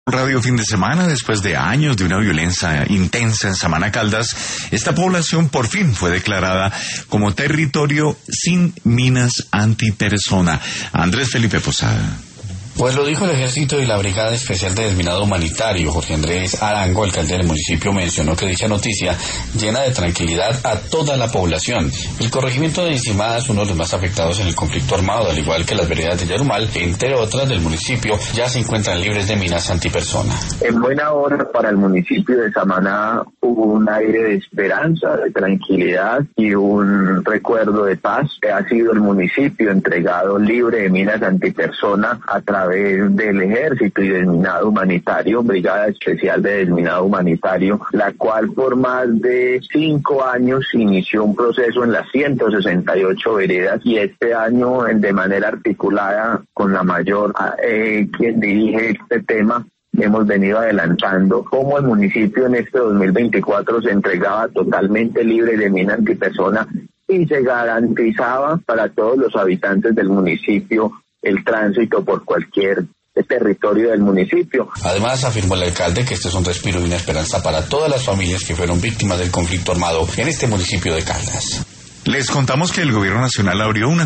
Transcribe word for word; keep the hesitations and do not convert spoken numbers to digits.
Radio fin de semana, después de años de una violencia intensa en Samaná Caldas, esta población por fin fue declarada como territorio sin minas antipersona. Andrés Felipe Posada. Pues lo dijo el Ejército y la Brigada Especial de Desminado Humanitario. Jorge Andrés Arango, alcalde del municipio, mencionó que dicha noticia llena de tranquilidad a toda la población. El corregimiento de Encimada es uno de los más afectados en el conflicto armado, al igual que las veredas de Yarumal, entre otras del municipio, ya se encuentran libres de minas antipersona. En buena hora para el municipio de Samaná hubo un aire de esperanza, de tranquilidad y un recuerdo de paz. Ha sido el municipio entregado libre de minas antipersona a través del Ejército y Desminado Humanitario, Brigada Especial de Desminado Humanitario, la cual por más de cinco años inició un proceso en las ciento sesenta y ocho veredas y este año de manera articulada con la mayor eh, quien dirige este tema. Hemos venido adelantando cómo el municipio en este dos mil veinticuatro se entregaba totalmente libre de mina antipersona y se garantizaba para todos los habitantes del municipio el tránsito por cualquier territorio del municipio. Además, afirmó el alcalde que este es un respiro y una esperanza para todas las familias que fueron víctimas del conflicto armado en este municipio de Caldas. Les contamos que el gobierno nacional abrió una